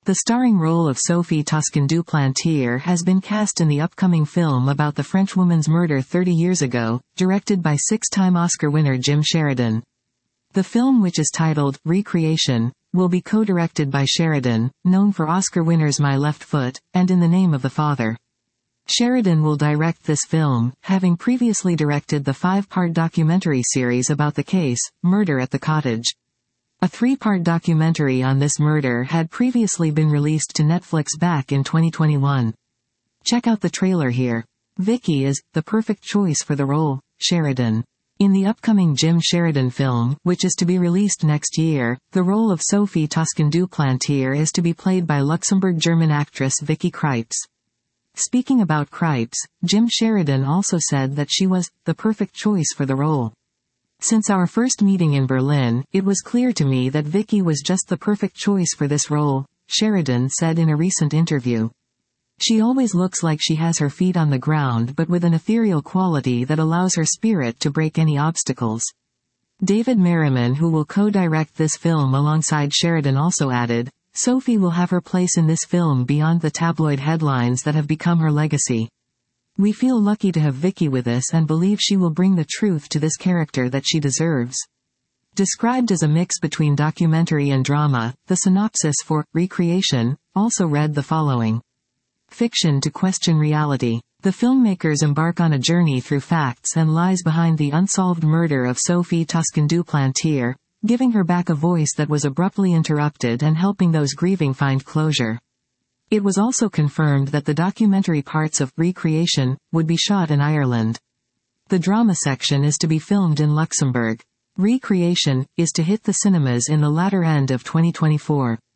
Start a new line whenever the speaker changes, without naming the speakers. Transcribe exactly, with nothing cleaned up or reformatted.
The starring role of Sophie Toscan du Plantier has been cast in the upcoming film about the Frenchwoman's murder thirty years ago, directed by six-time Oscar winner Jim Sheridan. The film, which is titled Recreation, will be co-directed by Sheridan, known for Oscar winners My Left Foot, and In the Name of the Father. Sheridan will direct this film, having previously directed the five-part documentary series about the case, Murder at the Cottage. A three-part documentary on this murder had previously been released to Netflix back in twenty twenty-one. Check out the trailer here. Vicky is the perfect choice for the role, Sheridan. In the upcoming Jim Sheridan film, which is to be released next year, the role of Sophie Toscan du Plantier is to be played by Luxembourg-German actress Vicky Krieps. Speaking about Krieps, Jim Sheridan also said that she was the perfect choice for the role. Since our first meeting in Berlin, it was clear to me that Vicky was just the perfect choice for this role, Sheridan said in a recent interview. She always looks like she has her feet on the ground but with an ethereal quality that allows her spirit to break any obstacles. David Merriman, who will co-direct this film alongside Sheridan, also added, Sophie will have her place in this film beyond the tabloid headlines that have become her legacy. We feel lucky to have Vicky with us and believe she will bring the truth to this character that she deserves. Described as a mix between documentary and drama, the synopsis for Recreation also read the following. Fiction to question reality. The filmmakers embark on a journey through facts and lies behind the unsolved murder of Sophie Toscan du Plantier, giving her back a voice that was abruptly interrupted and helping those grieving find closure. It was also confirmed that the documentary parts of Recreation would be shot in Ireland. The drama section is to be filmed in Luxembourg. Recreation is to hit the cinemas in the latter end of twenty twenty-four.